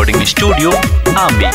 Recording studio आमी।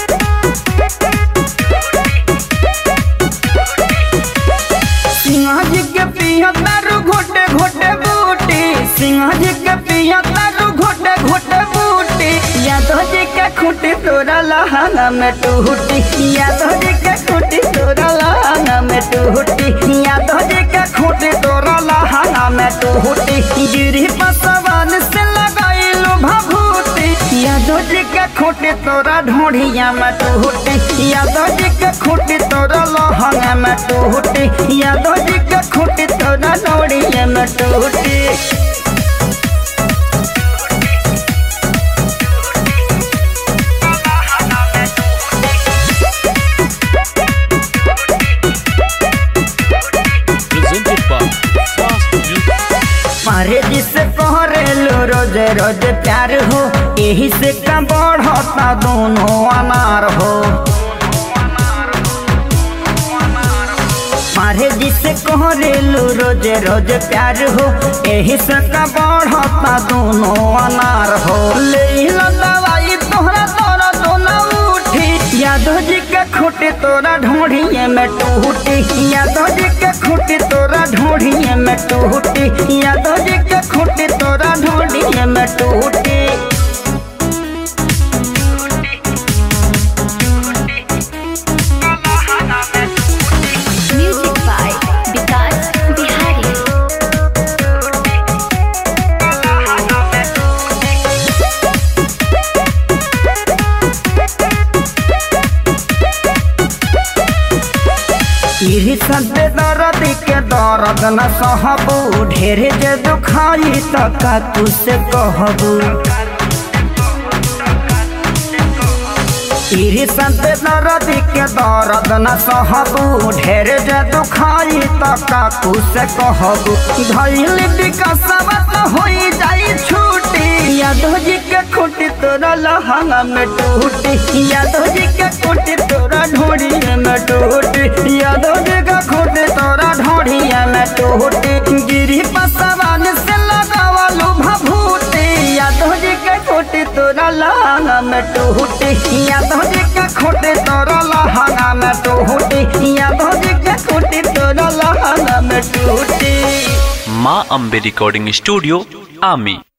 सिंह जी के पिया तारू घोटे घोटे बूटी, सिंह जी के पिया तारू घोटे घोटे बूटी। यादव जी के खूटी तोरा लहंगा में टूटी, यादव जी के खूटी तोरा लहंगा में टूटी, यादव जी के खूटी तोरा लहंगा में टूटी। गिरी पसवान से लगाइलू भभूति, यादव जी के खूटी तोरा ढोढ़िया में टूटी, यादव जी के खूटी तोरा लहंगा में टूटी, यादव जी के खूटी तोरा ढोढ़िया में टूटी। मारे जिसे कहरेलो रोज रोज प्यार हो, यही से का बढ़ता दोनों अनार हो। मारे जिसे कहरेलो रोज रोज प्यार हो, यही से का बढ़ता दोनों अनार हो। ले लो दवाई तोहरा तोरा दोनों उठी, यादव जी के खूटी तोरा ढोढ़िए में टूटी, यादव जी के खूटी तोरा ढोढ़िए में टूटी, यादव जी के खूटी तोरा ढोढ़िए में टूटी। Music by Vikas Bihari। इही सदे दर्द के दर्द न सहबू, ढेरे जे दुखाई तक तू से कहबू। इही सदे दर्द के दर्द न सहबू, ढेरे जे दुखाई तक तू से कहबू। धैल विकासवा तो होई जाई छूटी, यादव जी के खूटी तोरा लहंगा में टूटी, यादव जी के खूटी तोरा ढोढ़िया में टूटी, यादव जी के खूटी तोरा ढोढ़िया में टूटी। गिरी पसवान से लगावलू भभूति, यादव जी के खूटी तोरा लहंगा में टूटी, यादव जी के खूटी तोरा लहंगा में टूटी, यादव जी के खूटी तोरा लहंगा में टूटी। माँ अम्बे रिकॉर्डिंग स्टूडियो आमी।